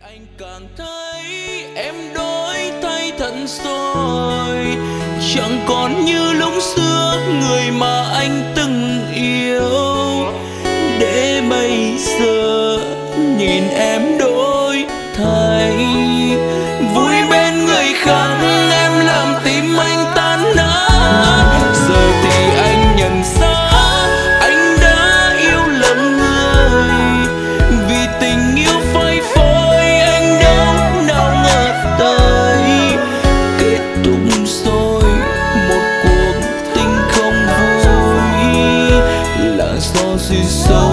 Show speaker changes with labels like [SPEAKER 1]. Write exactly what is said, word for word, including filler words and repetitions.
[SPEAKER 1] Anh càng thấy em đổi thay thật rồi, chẳng còn như lúc xưa người mà anh từng yêu. Để bây giờ nhìn em đổi thay, vui bên người khác em làm tim anh tan nát. Giờ thì anh nhận ra anh đã yêu lầm người, vì tình yêu phai phôi anh đâu nào ngờ tới kết thúc rồi một cuộc tình không vui là do duyên số.